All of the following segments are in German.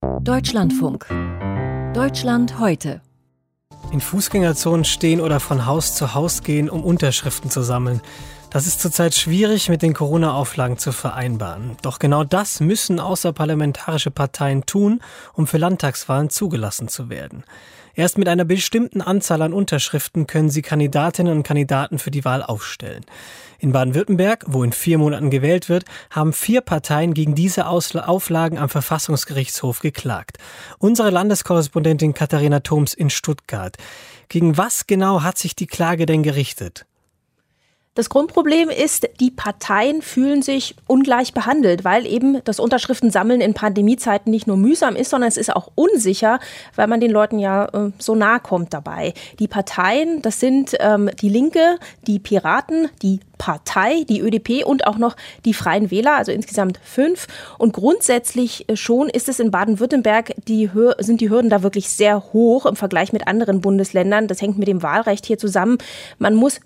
Deutschlandfunk. Deutschland heute. In Fußgängerzonen stehen oder von Haus zu Haus gehen, um Unterschriften zu sammeln. Das ist zurzeit schwierig mit den Corona-Auflagen zu vereinbaren. Doch genau das müssen außerparlamentarische Parteien tun, um für Landtagswahlen zugelassen zu werden. Erst mit einer bestimmten Anzahl an Unterschriften können sie Kandidatinnen und Kandidaten für die Wahl aufstellen. In Baden-Württemberg, wo in 4 Monaten gewählt wird, haben 4 Parteien gegen diese Auflagen am Verfassungsgerichtshof geklagt. Unsere Landeskorrespondentin Katharina Thoms in Stuttgart. Gegen was genau hat sich die Klage denn gerichtet? Das Grundproblem ist, die Parteien fühlen sich ungleich behandelt, weil eben das Unterschriftensammeln in Pandemiezeiten nicht nur mühsam ist, sondern es ist auch unsicher, weil man den Leuten ja so nahe kommt dabei. Die Parteien, das sind die Linke, die Piraten, die Partei, die ÖDP und auch noch die Freien Wähler, also insgesamt 5. Und grundsätzlich schon ist es in Baden-Württemberg, sind die Hürden da wirklich sehr hoch im Vergleich mit anderen Bundesländern. Das hängt mit dem Wahlrecht hier zusammen. Man muss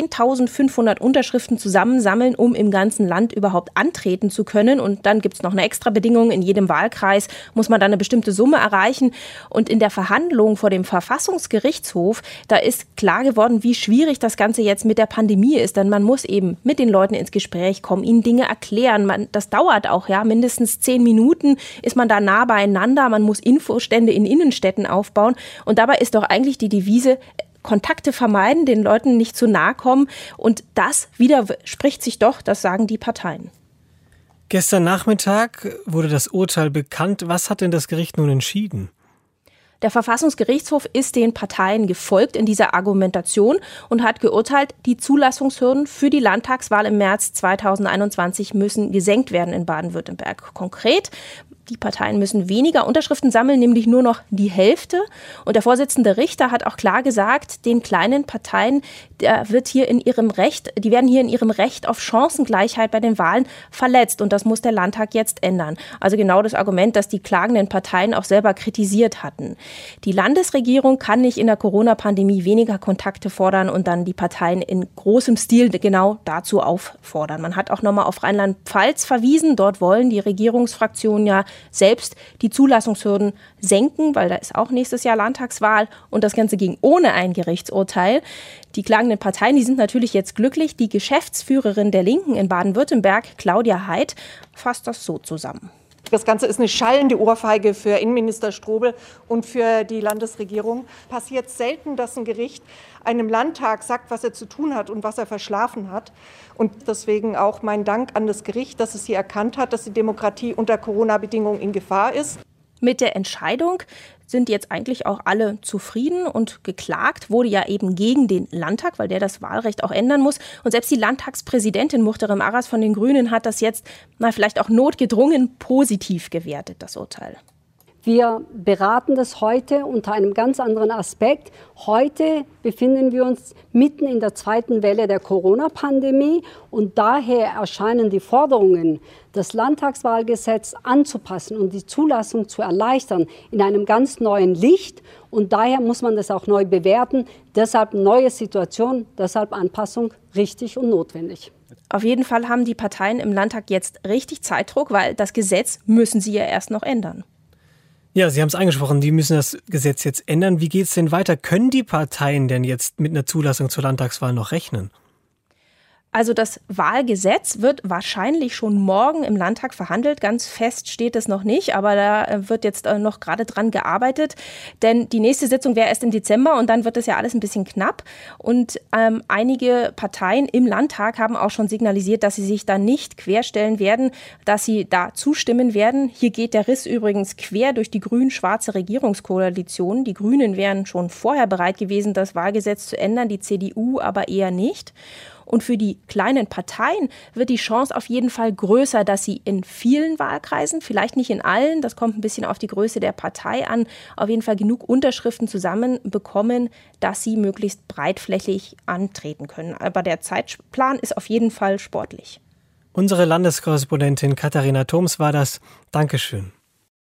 10.500 Unterschriften zusammensammeln, um im ganzen Land überhaupt antreten zu können. Und dann gibt es noch eine extra Bedingung. In jedem Wahlkreis muss man dann eine bestimmte Summe erreichen. Und in der Verhandlung vor dem Verfassungsgerichtshof, da ist klar geworden, wie schwierig das Ganze jetzt mit der Pandemie ist. Denn man muss eben mit den Leuten ins Gespräch kommen, ihnen Dinge erklären. Das dauert auch, ja, mindestens 10 Minuten ist man da nah beieinander. Man muss Infostände in Innenstädten aufbauen. Und dabei ist doch eigentlich die Devise, Kontakte vermeiden, den Leuten nicht zu nahe kommen. Und das widerspricht sich doch, das sagen die Parteien. Gestern Nachmittag wurde das Urteil bekannt. Was hat denn das Gericht nun entschieden? Der Verfassungsgerichtshof ist den Parteien gefolgt in dieser Argumentation und hat geurteilt, die Zulassungshürden für die Landtagswahl im März 2021 müssen gesenkt werden in Baden-Württemberg. Konkret, die Parteien müssen weniger Unterschriften sammeln, nämlich nur noch die Hälfte. Und der Vorsitzende Richter hat auch klar gesagt, den kleinen Parteien, die werden hier in ihrem Recht auf Chancengleichheit bei den Wahlen verletzt. Und das muss der Landtag jetzt ändern. Also genau das Argument, das die klagenden Parteien auch selber kritisiert hatten. Die Landesregierung kann nicht in der Corona-Pandemie weniger Kontakte fordern und dann die Parteien in großem Stil genau dazu auffordern. Man hat auch nochmal auf Rheinland-Pfalz verwiesen. Dort wollen die Regierungsfraktionen ja selbst die Zulassungshürden senken, weil da ist auch nächstes Jahr Landtagswahl und das Ganze ging ohne ein Gerichtsurteil. Die klagenden Parteien, die sind natürlich jetzt glücklich. Die Geschäftsführerin der Linken in Baden-Württemberg, Claudia Heid, fasst das so zusammen. Das Ganze ist eine schallende Ohrfeige für Innenminister Strobel und für die Landesregierung. Passiert selten, dass ein Gericht einem Landtag sagt, was er zu tun hat und was er verschlafen hat. Und deswegen auch mein Dank an das Gericht, dass es hier erkannt hat, dass die Demokratie unter Corona-Bedingungen in Gefahr ist. Mit der Entscheidung sind jetzt eigentlich auch alle zufrieden und geklagt wurde ja eben gegen den Landtag, weil der das Wahlrecht auch ändern muss. Und selbst die Landtagspräsidentin Muhterem Aras von den Grünen hat das jetzt vielleicht auch notgedrungen positiv gewertet, das Urteil. Wir beraten das heute unter einem ganz anderen Aspekt. Heute befinden wir uns mitten in der zweiten Welle der Corona-Pandemie und daher erscheinen die Forderungen, das Landtagswahlgesetz anzupassen und die Zulassung zu erleichtern, in einem ganz neuen Licht. Und daher muss man das auch neu bewerten. Deshalb neue Situation, deshalb Anpassung richtig und notwendig. Auf jeden Fall haben die Parteien im Landtag jetzt richtig Zeitdruck, weil das Gesetz müssen sie ja erst noch ändern. Ja, Sie haben es angesprochen, die müssen das Gesetz jetzt ändern. Wie geht es denn weiter? Können die Parteien denn jetzt mit einer Zulassung zur Landtagswahl noch rechnen? Also das Wahlgesetz wird wahrscheinlich schon morgen im Landtag verhandelt. Ganz fest steht es noch nicht, aber da wird jetzt noch gerade dran gearbeitet. Denn die nächste Sitzung wäre erst im Dezember und dann wird das ja alles ein bisschen knapp. Und einige Parteien im Landtag haben auch schon signalisiert, dass sie sich da nicht querstellen werden, dass sie da zustimmen werden. Hier geht der Riss übrigens quer durch die grün-schwarze Regierungskoalition. Die Grünen wären schon vorher bereit gewesen, das Wahlgesetz zu ändern, die CDU aber eher nicht. Und für die kleinen Parteien wird die Chance auf jeden Fall größer, dass sie in vielen Wahlkreisen, vielleicht nicht in allen, das kommt ein bisschen auf die Größe der Partei an, auf jeden Fall genug Unterschriften zusammenbekommen, dass sie möglichst breitflächig antreten können. Aber der Zeitplan ist auf jeden Fall sportlich. Unsere Landeskorrespondentin Katharina Thoms war das. Dankeschön.